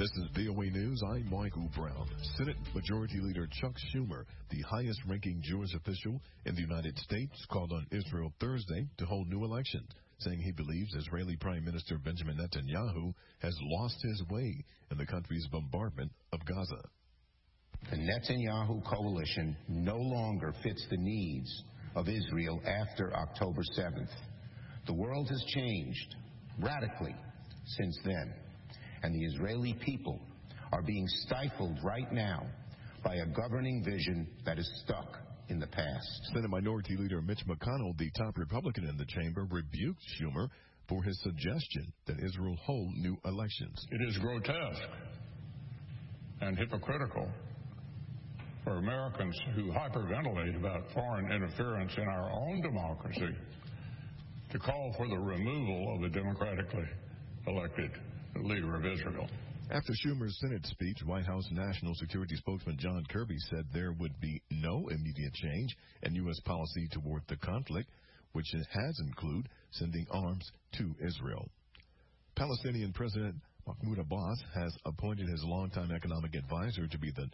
This is VOA News. I'm Michael Brown. Senate Majority Leader Chuck Schumer, the highest-ranking Jewish official in the United States, called on Israel Thursday to hold new elections, saying he believes Israeli Prime Minister Benjamin Netanyahu has lost his way in the country's bombardment of Gaza. The Netanyahu coalition no longer fits the needs of Israel after October 7th. The world has changed radically since then, and the Israeli people are being stifled right now by a governing vision that is stuck in the past. Senate Minority Leader Mitch McConnell, the top Republican in the chamber, rebuked Schumer for his suggestion that Israel hold new elections. It is grotesque and hypocritical for Americans who hyperventilate about foreign interference in our own democracy to call for the removal of the democratically elected leader of Israel. After Schumer's Senate speech, White House National Security spokesman John Kirby said there would be no immediate change in U.S. policy toward the conflict, which has included sending arms to Israel. Palestinian President Mahmoud Abbas has appointed his longtime economic advisor to be the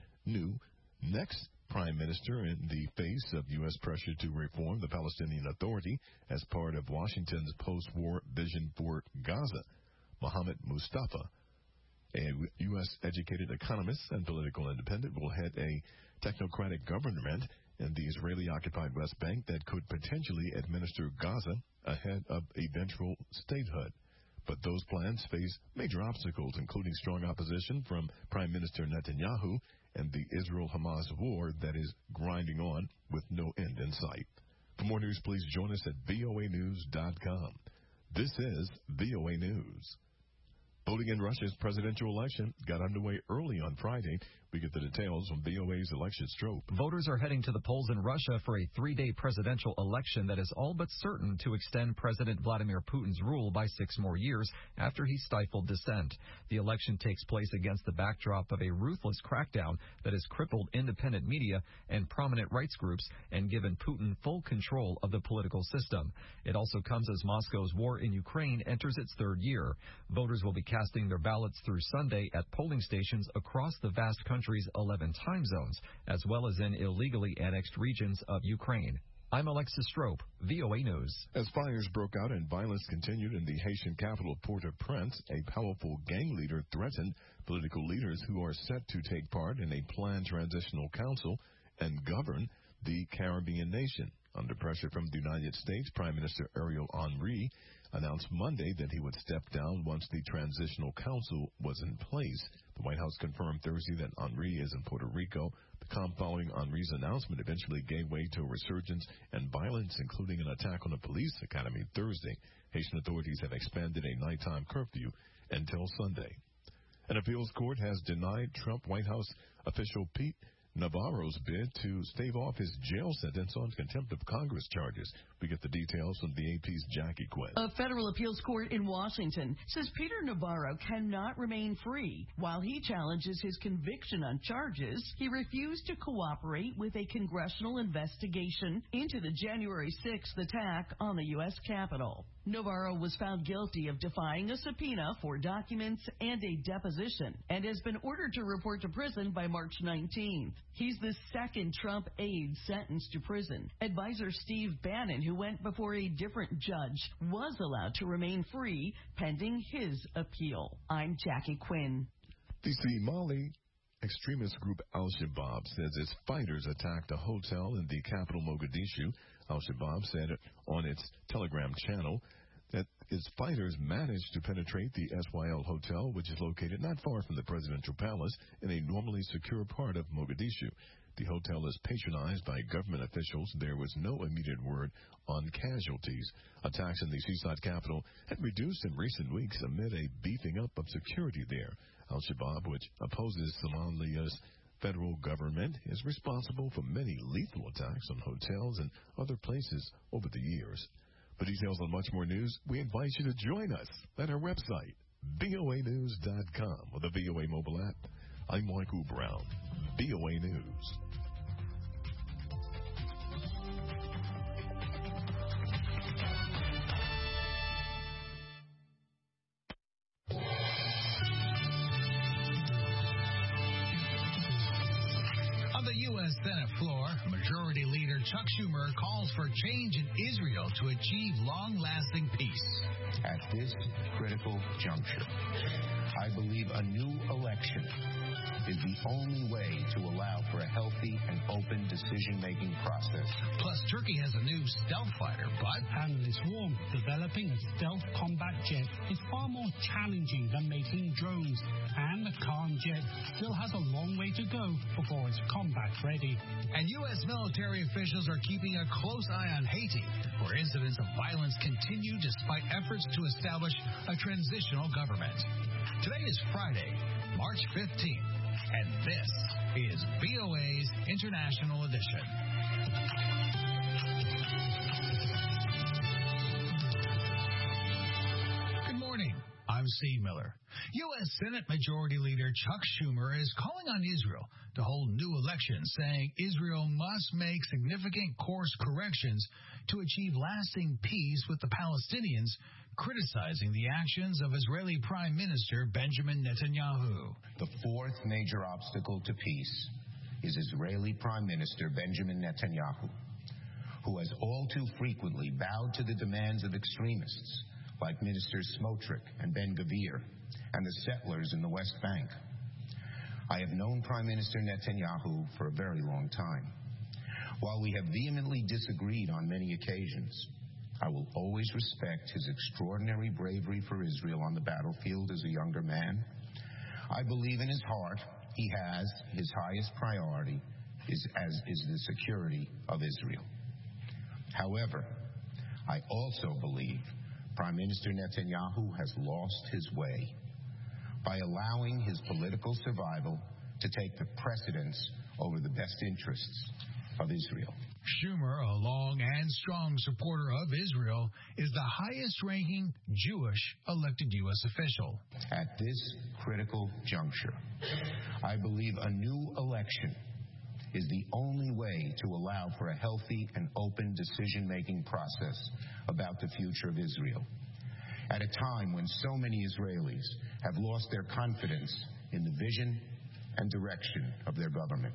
next prime minister in the face of U.S. pressure to reform the Palestinian Authority as part of Washington's post-war vision for Gaza. Mohammed Mustafa, a U.S.-educated economist and political independent, will head a technocratic government in the Israeli-occupied West Bank that could potentially administer Gaza ahead of eventual statehood. But those plans face major obstacles, including strong opposition from Prime Minister Netanyahu and the Israel-Hamas war that is grinding on with no end in sight. For more news, please join us at voanews.com. This is VOA News. Voting in Russia's presidential election got underway early on Friday. We get the details from VOA's Election Strobe. Voters are heading to the polls in Russia for a 3-day presidential election that is all but certain to extend President Vladimir Putin's rule by 6 more years after he stifled dissent. The election takes place against the backdrop of a ruthless crackdown that has crippled independent media and prominent rights groups and given Putin full control of the political system. It also comes as Moscow's war in Ukraine enters its 3rd year. Voters will be casting their ballots through Sunday at polling stations across the vast country's 11 time zones, as well as in illegally annexed regions of Ukraine. I'm Alexis Strope, VOA News. As fires broke out and violence continued in the Haitian capital Port-au-Prince, a powerful gang leader threatened political leaders who are set to take part in a planned transitional council and govern the Caribbean nation. Under pressure from the United States, Prime Minister Ariel Henry announced Monday that he would step down once the transitional council was in place. The White House confirmed Thursday that Henry is in Puerto Rico. The calm following Henry's announcement eventually gave way to a resurgence and violence, including an attack on a police academy Thursday. Haitian authorities have expanded a nighttime curfew until Sunday. An appeals court has denied Trump White House official Pete Navarro's bid to stave off his jail sentence on contempt of Congress charges. We get the details from the AP's Jackie Quinn. A federal appeals court in Washington says Peter Navarro cannot remain free. While he challenges his conviction on charges, he refused to cooperate with a congressional investigation into the January 6th attack on the U.S. Capitol. Navarro was found guilty of defying a subpoena for documents and a deposition and has been ordered to report to prison by March 19th. He's the second Trump aide sentenced to prison. Advisor Steve Bannon, who went before a different judge, was allowed to remain free pending his appeal. I'm Jackie Quinn. The Somali extremist group Al-Shabaab says its fighters attacked a hotel in the capital Mogadishu. Al-Shabaab said on its Telegram channel that its fighters managed to penetrate the SYL hotel, which is located not far from the presidential palace in a normally secure part of Mogadishu. The hotel is patronized by government officials. There was no immediate word on casualties. Attacks in the seaside capital had reduced in recent weeks amid a beefing up of security there. Al-Shabaab, which opposes Somalia's federal government, is responsible for many lethal attacks on hotels and other places over the years. For details on much more news, we invite you to join us at our website, voanews.com, or the VOA mobile app. I'm Michael Brown, VOA News. U.S. Senate floor, Majority Leader Chuck Schumer calls for change in Israel to achieve long-lasting peace. At this critical juncture, I believe a new election is the only way to allow for a healthy and open decision-making process. Plus, Turkey has a new stealth fighter, but... Analysts warn developing a stealth combat jet is far more challenging than making drones, and the Khan jet still has a long way to go before it's combat ready. And U.S. military officials are keeping a close eye on Haiti, where incidents of violence continue despite efforts to establish a transitional government. Today is Friday, March 15th. And this is VOA's International Edition. Good morning. I'm Steve Miller. U.S. Senate Majority Leader Chuck Schumer is calling on Israel to hold new elections, saying Israel must make significant course corrections to achieve lasting peace with the Palestinians, criticizing the actions of Israeli Prime Minister Benjamin Netanyahu. The fourth major obstacle to peace is Israeli Prime Minister Benjamin Netanyahu, who has all too frequently bowed to the demands of extremists like Ministers Smotrich and Ben-Gvir and the settlers in the West Bank. I have known Prime Minister Netanyahu for a very long time. While we have vehemently disagreed on many occasions, I will always respect his extraordinary bravery for Israel on the battlefield as a younger man. I believe in his heart he has his highest priority is the security of Israel. However, I also believe Prime Minister Netanyahu has lost his way by allowing his political survival to take the precedence over the best interests of Israel. Schumer, a long and strong supporter of Israel, is the highest-ranking Jewish elected U.S. official. At this critical juncture, I believe a new election is the only way to allow for a healthy and open decision-making process about the future of Israel. At a time when so many Israelis have lost their confidence in the vision and direction of their government.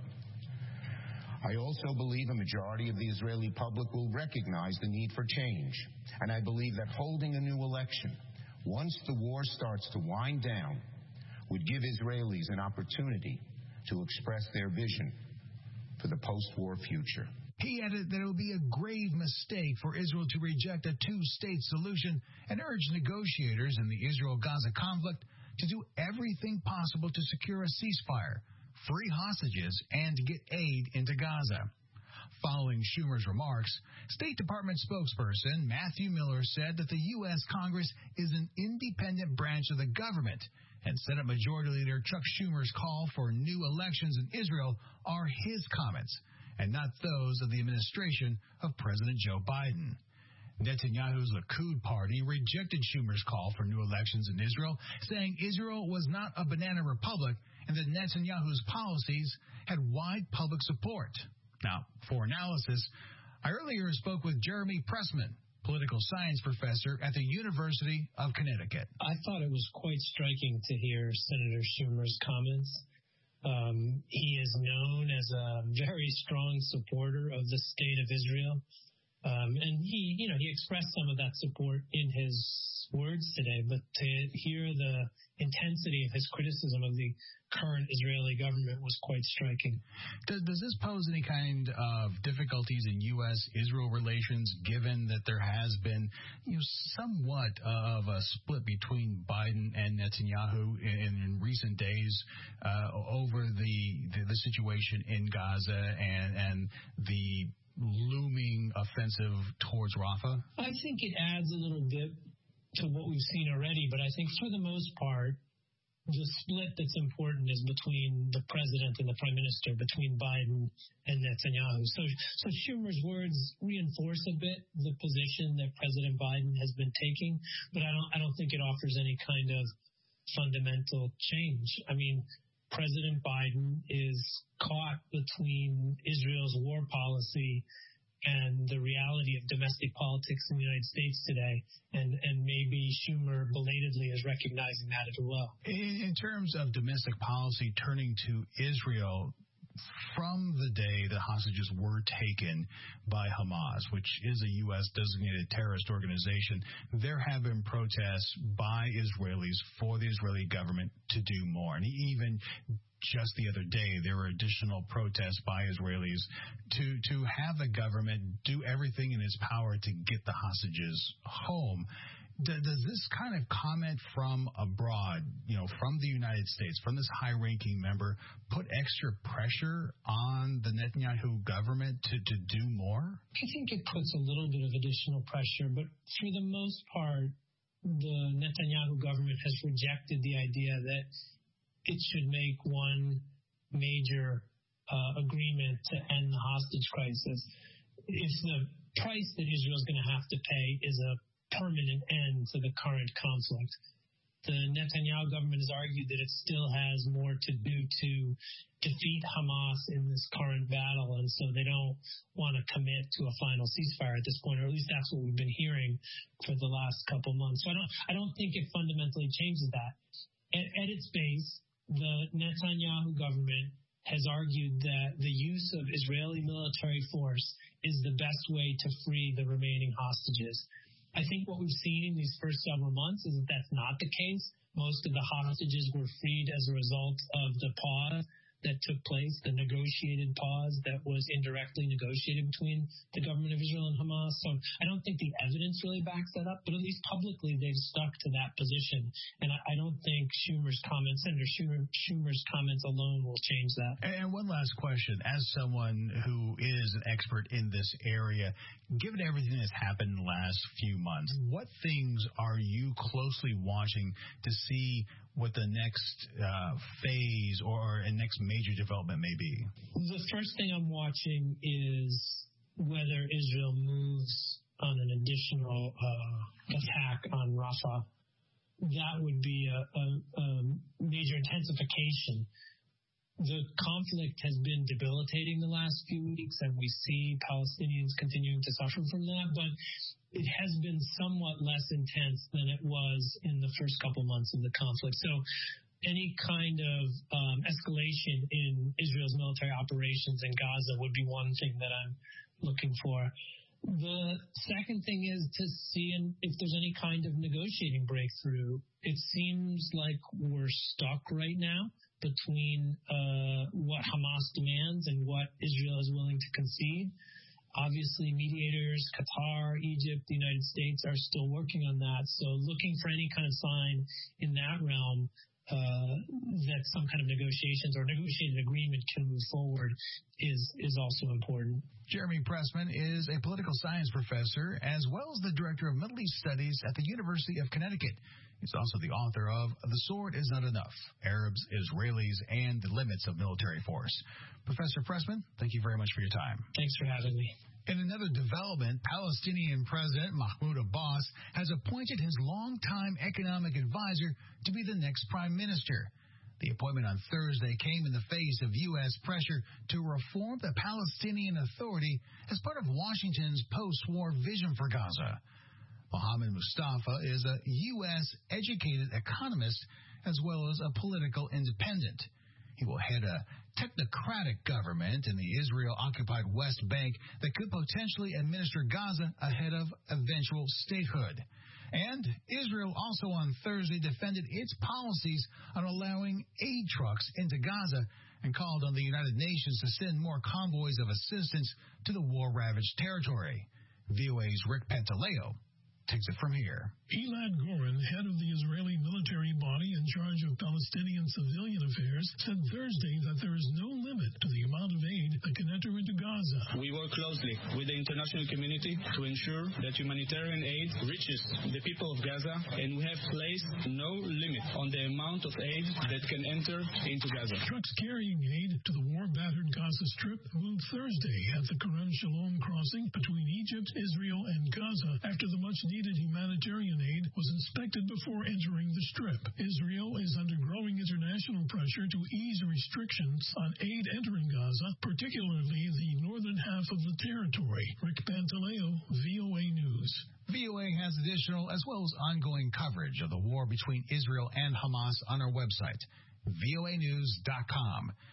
I also believe a majority of the Israeli public will recognize the need for change, and I believe that holding a new election, once the war starts to wind down, would give Israelis an opportunity to express their vision for the post-war future. He added that it would be a grave mistake for Israel to reject a two-state solution and urged negotiators in the Israel-Gaza conflict to do everything possible to secure a ceasefire, free hostages, and get aid into Gaza. Following Schumer's remarks, State Department spokesperson Matthew Miller said that the U.S. Congress is an independent branch of the government, and Senate Majority Leader Chuck Schumer's call for new elections in Israel are his comments, and not those of the administration of President Joe Biden. Netanyahu's Likud party rejected Schumer's call for new elections in Israel, saying Israel was not a banana republic and that Netanyahu's policies had wide public support. Now, for analysis, I earlier spoke with Jeremy Pressman, political science professor at the University of Connecticut. I thought it was quite striking to hear Senator Schumer's comments. He is known as a very strong supporter of the state of Israel. And he expressed some of that support in his words today, but to hear the intensity of his criticism of the current Israeli government was quite striking. Does this pose any kind of difficulties in U.S.-Israel relations, given that there has been somewhat of a split between Biden and Netanyahu in recent days over the situation in Gaza and the looming offensive towards Rafah? I think it adds a little bit to what we've seen already, but I think for the most part, the split that's important is between the president and the prime minister, between Biden and Netanyahu. So Schumer's words reinforce a bit the position that President Biden has been taking, but I don't think it offers any kind of fundamental change. I mean, President Biden is caught between Israel's war policy and the reality of domestic politics in the United States today, and maybe Schumer belatedly is recognizing that as well. In terms of domestic policy turning to Israel, from the day the hostages were taken by Hamas, which is a U.S. designated terrorist organization, there have been protests by Israelis for the Israeli government to do more. And even just the other day, there were additional protests by Israelis to have the government do everything in its power to get the hostages home. Does this kind of comment from abroad, from the United States, from this high-ranking member, put extra pressure on the Netanyahu government to do more? I think it puts a little bit of additional pressure, but for the most part, the Netanyahu government has rejected the idea that it should make one major agreement to end the hostage crisis. If the price that Israel is going to have to pay is a permanent end to the current conflict, the Netanyahu government has argued that it still has more to do to defeat Hamas in this current battle, and so they don't want to commit to a final ceasefire at this point, or at least that's what we've been hearing for the last couple months. So I don't think it fundamentally changes that. At its base, the Netanyahu government has argued that the use of Israeli military force is the best way to free the remaining hostages. I think what we've seen in these first several months is that that's not the case. Most of the hostages were freed as a result of the pause that took place, the negotiated pause that was indirectly negotiated between the government of Israel and Hamas. So I don't think the evidence really backs that up, but at least publicly they've stuck to that position. And I don't think Senator Schumer's comments alone will change that. And one last question. As someone who is an expert in this area, given everything that's happened in the last few months, what things are you closely watching to see what the next phase or next major development may be? The first thing I'm watching is whether Israel moves on an additional attack on Rafah. That would be a major intensification. The conflict has been debilitating the last few weeks, and we see Palestinians continuing to suffer from that, but it has been somewhat less intense than it was in the first couple months of the conflict. So any kind of escalation in Israel's military operations in Gaza would be one thing that I'm looking for. The second thing is to see if there's any kind of negotiating breakthrough. It seems like we're stuck right now between what Hamas demands and what Israel is willing to concede. Obviously, mediators, Qatar, Egypt, the United States are still working on that. So looking for any kind of sign in that realm that some kind of negotiations or negotiated agreement can move forward is also important. Jeremy Pressman is a political science professor as well as the director of Middle East Studies at the University of Connecticut. He's also the author of The Sword Is Not Enough, Arabs, Israelis, and the Limits of Military Force. Professor Pressman, thank you very much for your time. Thanks for having me. In another development, Palestinian President Mahmoud Abbas has appointed his longtime economic advisor to be the next prime minister. The appointment on Thursday came in the face of U.S. pressure to reform the Palestinian Authority as part of Washington's post-war vision for Gaza. Mohammed Mustafa is a U.S.-educated economist as well as a political independent. He will head a technocratic government in the Israel-occupied West Bank that could potentially administer Gaza ahead of eventual statehood. And Israel also on Thursday defended its policies on allowing aid trucks into Gaza and called on the United Nations to send more convoys of assistance to the war-ravaged territory. VOA's Rick Pantaleo takes it from here. Elad Goren, head of the Israeli military body in charge of Palestinian civilian affairs, said Thursday that there is no limit to the amount of aid that can enter into Gaza. We work closely with the international community to ensure that humanitarian aid reaches the people of Gaza, and we have placed no limit on the amount of aid that can enter into Gaza. Trucks carrying aid to the war-battered Gaza Strip moved Thursday at the Kerem Shalom crossing between Egypt, Israel, and Gaza after the much-needed humanitarian aid was inspected before entering the Strip. Israel is under growing international pressure to ease restrictions on aid entering Gaza, particularly the northern half of the territory. Rick Pantaleo, VOA News. VOA has additional as well as ongoing coverage of the war between Israel and Hamas on our website, voanews.com.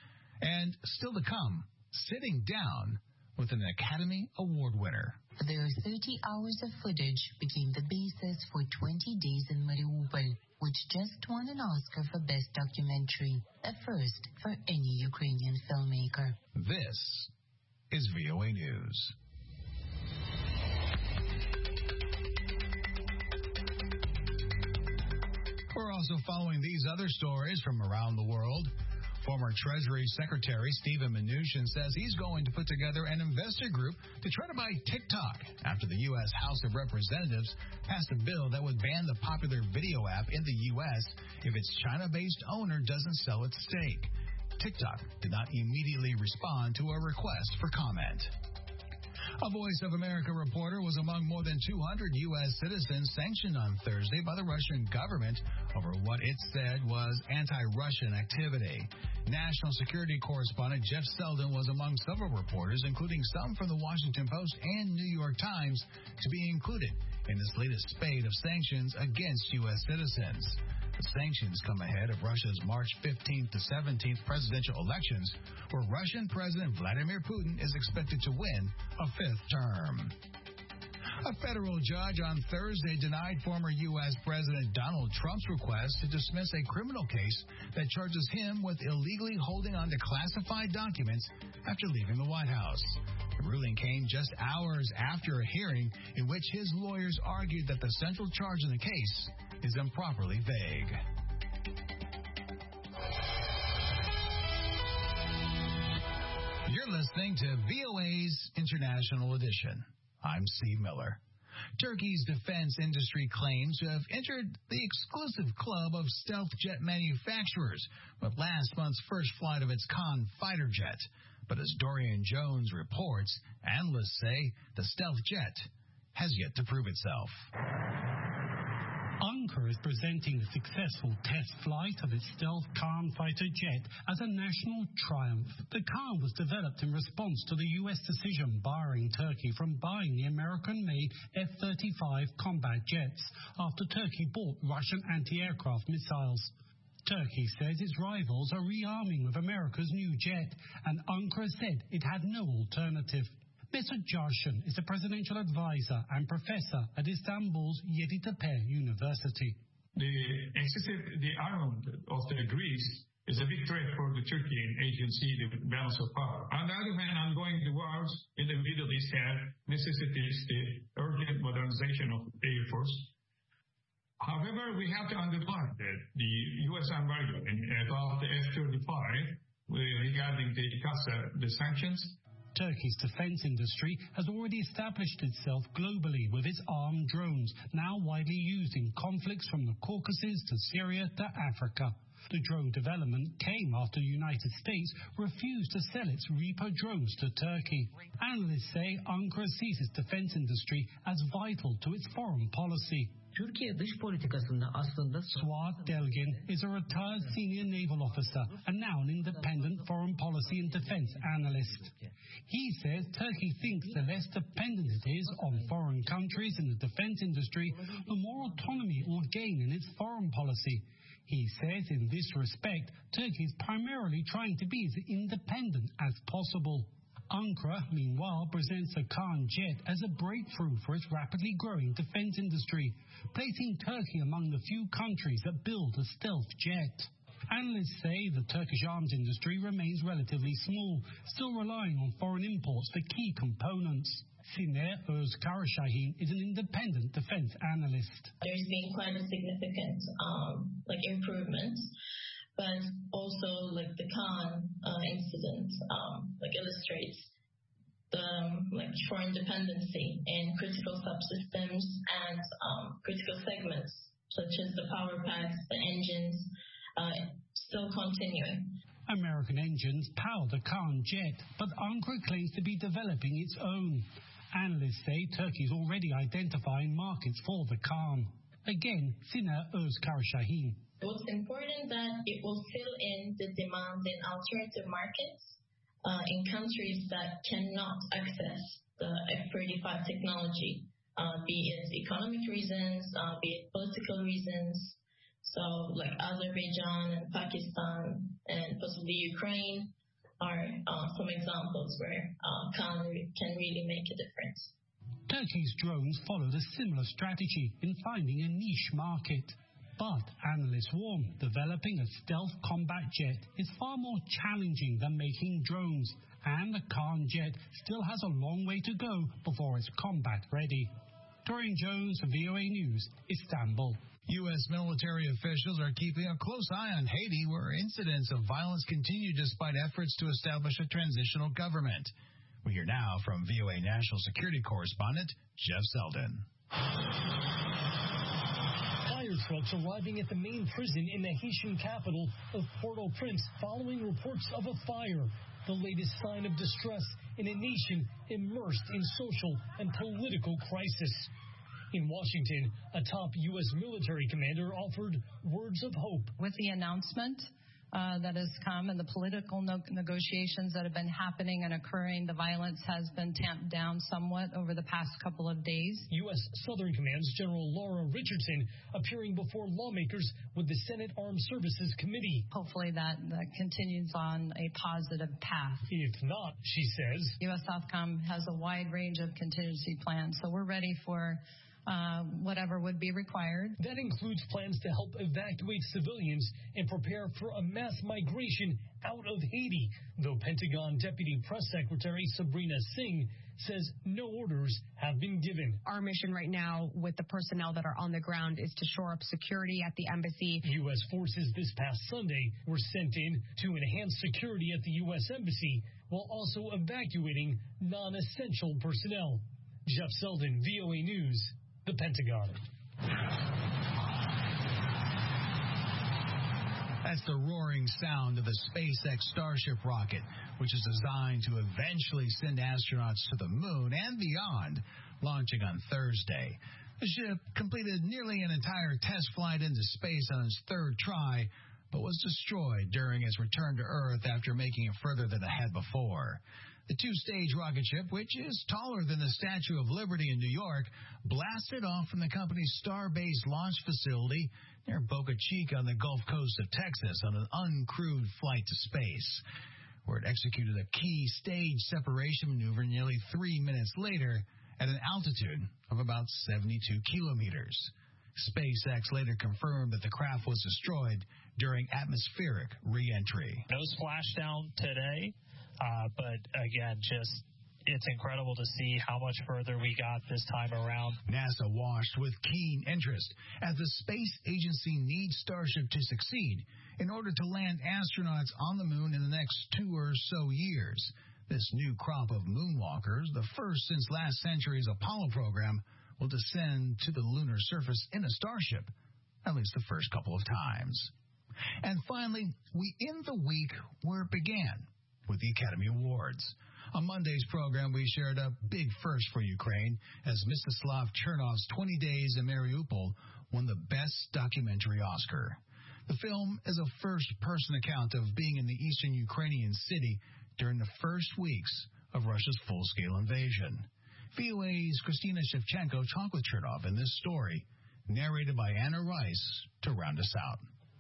And still to come, sitting down with an Academy Award winner. Their 30 hours of footage became the basis for 20 Days in Mariupol, which just won an Oscar for Best Documentary, a first for any Ukrainian filmmaker. This is VOA News. We're also following these other stories from around the world. Former Treasury Secretary Steven Mnuchin says he's going to put together an investor group to try to buy TikTok after the U.S. House of Representatives passed a bill that would ban the popular video app in the U.S. if its China-based owner doesn't sell its stake. TikTok did not immediately respond to a request for comment. A Voice of America reporter was among more than 200 U.S. citizens sanctioned on Thursday by the Russian government over what it said was anti-Russian activity. National security correspondent Jeff Selden was among several reporters, including some from the Washington Post and New York Times, to be included in this latest spate of sanctions against U.S. citizens. The sanctions come ahead of Russia's March 15th to 17th presidential elections, where Russian President Vladimir Putin is expected to win a fifth term. A federal judge on Thursday denied former U.S. President Donald Trump's request to dismiss a criminal case that charges him with illegally holding on to classified documents after leaving the White House. The ruling came just hours after a hearing in which his lawyers argued that the central charge in the case is improperly vague. You're listening to VOA's International Edition. I'm Steve Miller. Turkey's defense industry claims to have entered the exclusive club of stealth jet manufacturers with last month's first flight of its Khan fighter jet. But as Dorian Jones reports, analysts say the stealth jet has yet to prove itself. Ankara is presenting the successful test flight of its stealth Khan fighter jet as a national triumph. The Khan was developed in response to the U.S. decision barring Turkey from buying the American-made F-35 combat jets after Turkey bought Russian anti-aircraft missiles. Turkey says its rivals are rearming with America's new jet, and Ankara said it had no alternative. Mesut Jarshan is a presidential advisor and professor at Istanbul's Yeditepe University. The armament of the Greece is a big threat for the Turkey and agency, the balance of power. On the other hand, ongoing wars in the Middle East have necessitates the urgent modernization of the Air Force. However, we have to underline that the U.S. embargo about the F-35 regarding the sanctions. Turkey's defense industry has already established itself globally with its armed drones, now widely used in conflicts from the Caucasus to Syria to Africa. The drone development came after the United States refused to sell its Reaper drones to Turkey. Analysts say Ankara sees its defense industry as vital to its foreign policy. Türkiye dış politikasında aslında Suat Delgin is a retired senior naval officer and now an independent foreign policy and defense analyst. He says Turkey thinks the less dependent it is on foreign countries in the defense industry, the more autonomy it will gain in its foreign policy. He says in this respect, Turkey is primarily trying to be as independent as possible. Ankara, meanwhile, presents the Khan jet as a breakthrough for its rapidly growing defense industry, placing Turkey among the few countries that build a stealth jet. Analysts say the Turkish arms industry remains relatively small, still relying on foreign imports for key components. Siner Özkarashahin is an independent defense analyst. There's been quite a significant improvements, but also the Khan incident illustrates the foreign dependency in critical subsystems and critical segments such as the power packs, the engines, still continuing. American engines power the Khan jet, but Ankara claims to be developing its own. Analysts say Turkey is already identifying markets for the Khan. Again, Siner Özkarashahin. What's important that it will fill in the demand in alternative markets in countries that cannot access the F-35 technology, be it economic reasons, be it political reasons. So like Azerbaijan and Pakistan and possibly Ukraine, are some examples where Khan can really make a difference. Turkey's drones followed a similar strategy in finding a niche market. But analysts warn developing a stealth combat jet is far more challenging than making drones, and the Khan jet still has a long way to go before it's combat ready. Dorian Jones, VOA News, Istanbul. U.S. military officials are keeping a close eye on Haiti, where incidents of violence continue despite efforts to establish a transitional government. We hear now from VOA National Security Correspondent Jeff Selden. Fire trucks arriving at the main prison in the Haitian capital of Port-au-Prince following reports of a fire, the latest sign of distress in a nation immersed in social and political crisis. In Washington, a top U.S. military commander offered words of hope. With the announcement that has come and the political negotiations that have been happening and occurring, the violence has been tamped down somewhat over the past couple of days. U.S. Southern Command's General Laura Richardson appearing before lawmakers with the Senate Armed Services Committee. Hopefully that continues on a positive path. If not, she says, U.S. Southcom has a wide range of contingency plans, so we're ready for whatever would be required. That includes plans to help evacuate civilians and prepare for a mass migration out of Haiti, though Pentagon Deputy Press Secretary Sabrina Singh says no orders have been given. Our mission right now with the personnel that are on the ground is to shore up security at the embassy. U.S. forces this past Sunday were sent in to enhance security at the U.S. Embassy while also evacuating non-essential personnel. Jeff Selden, VOA News, the Pentagon. That's the roaring sound of the SpaceX Starship rocket, which is designed to eventually send astronauts to the moon and beyond, launching on Thursday. The ship completed nearly an entire test flight into space on its third try, but was destroyed during its return to Earth after making it further than it had before. The two-stage rocket ship, which is taller than the Statue of Liberty in New York, blasted off from the company's Starbase launch facility near Boca Chica on the Gulf Coast of Texas on an uncrewed flight to space, where it executed a key stage separation maneuver nearly 3 minutes later at an altitude of about 72 kilometers. SpaceX later confirmed that the craft was destroyed during atmospheric re-entry. No splashdown today. But again, it's incredible to see how much further we got this time around. NASA watched with keen interest as the space agency needs Starship to succeed in order to land astronauts on the moon in the next 2 or so years. This new crop of moonwalkers, the first since last century's Apollo program, will descend to the lunar surface in a Starship, at least the first couple of times. And finally, we end the week where it began, with the Academy Awards. On Monday's program, we shared a big first for Ukraine as Mstislav Chernov's 20 Days in Mariupol won the Best Documentary Oscar. The film is a first-person account of being in the eastern Ukrainian city during the first weeks of Russia's full-scale invasion. VOA's Christina Shevchenko talked with Chernov in this story, narrated by Anna Rice, to round us out.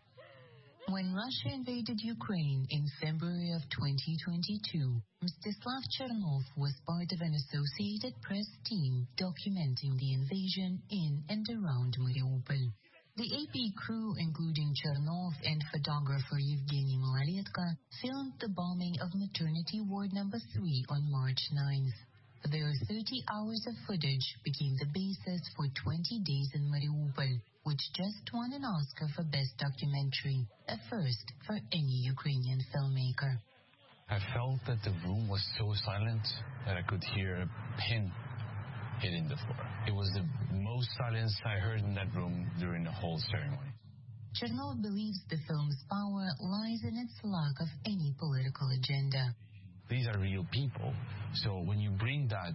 When Russia invaded Ukraine in February of 2022, Mstislav Chernov was part of an Associated Press team documenting the invasion in and around Mariupol. The AP crew, including Chernov and photographer Evgeny Malaletka, filmed the bombing of maternity ward number 3 on March 9th. Their 30 hours of footage became the basis for 20 Days in Mariupol, which just won an Oscar for Best Documentary, a first for any Ukrainian filmmaker. I felt that the room was so silent that I could hear a pin hitting the floor. It was the most silence I heard in that room during the whole ceremony. Chernov believes the film's power lies in its lack of any political agenda. These are real people, so when you bring that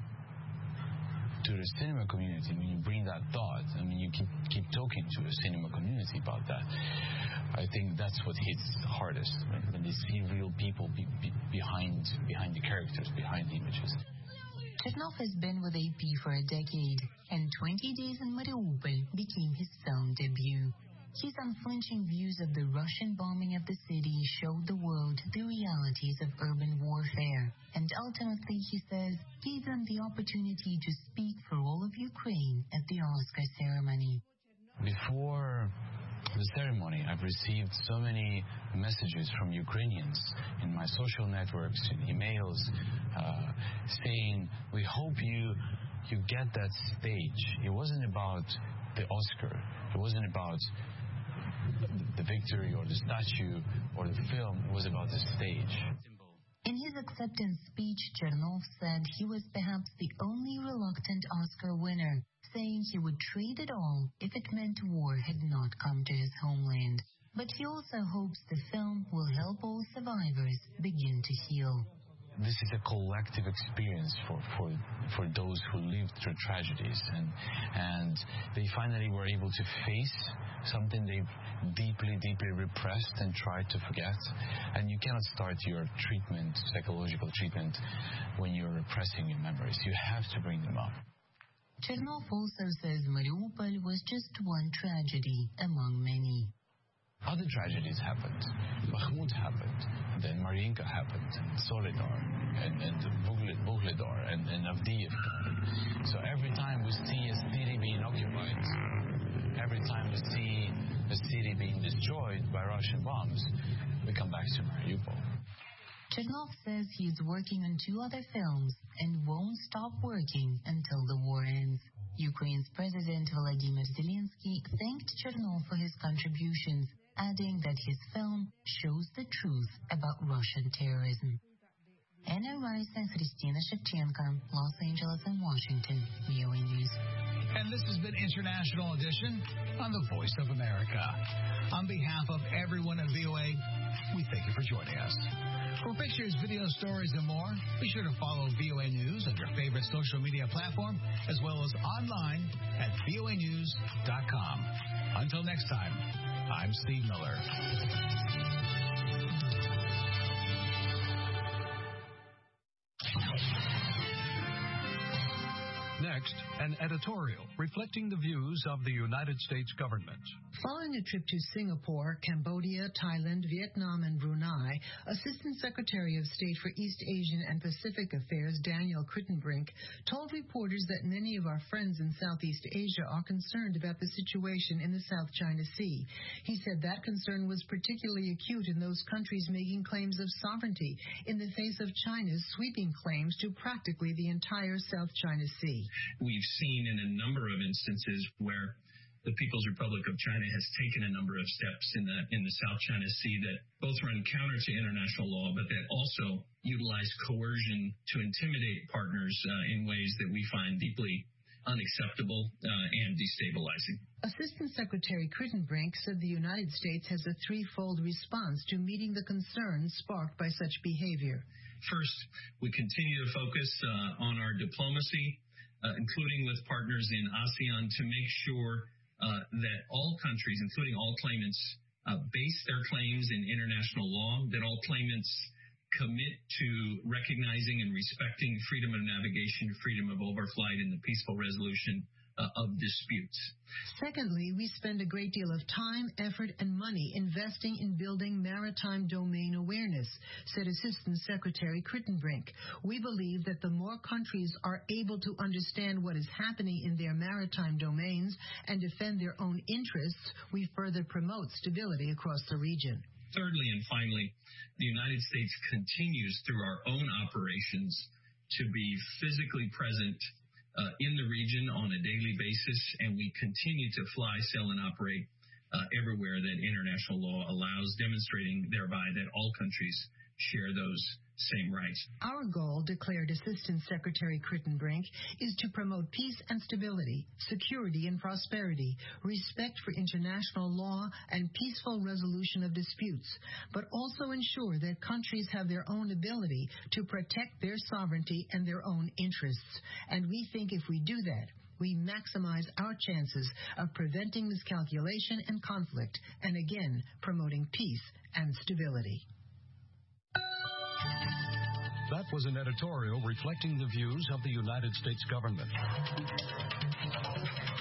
to the cinema community, when you bring that thought, I mean, you keep talking to the cinema community about that. I think that's what hits hardest, when they see real people behind the characters, behind the images. Chernov has been with AP for a decade, and 20 Days in Mariupol became his film debut. His unflinching views of the Russian bombing of the city showed the world the realities of urban warfare. And ultimately, he says, gave them the opportunity to speak for all of Ukraine at the Oscar ceremony. Before the ceremony, I've received so many messages from Ukrainians in my social networks, in emails, saying, we hope you get that stage. It wasn't about the Oscar. It wasn't about the victory or the statue or the film. It was about the stage. In his acceptance speech, Chernov said he was perhaps the only reluctant Oscar winner, saying he would trade it all if it meant war had not come to his homeland. But he also hopes the film will help all survivors begin to heal. This is a collective experience for those who lived through tragedies, and they finally were able to face something they've deeply repressed and tried to forget. And you cannot start your treatment, psychological treatment, when you're repressing your memories. You have to bring them up. Chernov also says Mariupol was just one tragedy among many. Other tragedies happened. Bakhmut happened. Then Mariinka happened. Solidar. And Vuhledar. And Avdiivka. So every time we see a city being occupied, every time we see a city being destroyed by Russian bombs, we come back to Mariupol. Chernov says he's working on 2 other films and won't stop working until the war ends. Ukraine's President Volodymyr Zelensky thanked Chernov for his contributions, adding that his film shows the truth about Russian terrorism. Anna Rice and Christina Shevchenko, Los Angeles and Washington, VOA News. And this has been International Edition on the Voice of America. On behalf of everyone at VOA, we thank you for joining us. For pictures, videos, stories, and more, be sure to follow VOA News on your favorite social media platform, as well as online at voanews.com. Until next time, I'm Steve Miller. Next, an editorial reflecting the views of the United States government. Following a trip to Singapore, Cambodia, Thailand, Vietnam, and Brunei, Assistant Secretary of State for East Asian and Pacific Affairs Daniel Kritenbrink told reporters that many of our friends in Southeast Asia are concerned about the situation in the South China Sea. He said that concern was particularly acute in those countries making claims of sovereignty in the face of China's sweeping claims to practically the entire South China Sea. We've seen in a number of instances where the People's Republic of China has taken a number of steps in the South China Sea that both run counter to international law, but that also utilize coercion to intimidate partners in ways that we find deeply unacceptable and destabilizing. Assistant Secretary Kritenbrink said the United States has a threefold response to meeting the concerns sparked by such behavior. First, we continue to focus on our diplomacy, including with partners in ASEAN, to make sure that all countries, including all claimants, base their claims in international law, that all claimants commit to recognizing and respecting freedom of navigation, freedom of overflight, and the peaceful resolution of disputes. Secondly, we spend a great deal of time, effort, and money investing in building maritime domain awareness, said Assistant Secretary Kritenbrink. We believe that the more countries are able to understand what is happening in their maritime domains and defend their own interests, we further promote stability across the region. Thirdly and finally, the United States continues through our own operations to be physically present in the region on a daily basis, and we continue to fly, sail, and operate everywhere that international law allows, demonstrating thereby that all countries share those same rights. Our goal, declared Assistant Secretary Kritenbrink, is to promote peace and stability, security and prosperity, respect for international law, and peaceful resolution of disputes, but also ensure that countries have their own ability to protect their sovereignty and their own interests. And we think if we do that, we maximize our chances of preventing miscalculation and conflict, and again, promoting peace and stability. That was an editorial reflecting the views of the United States government.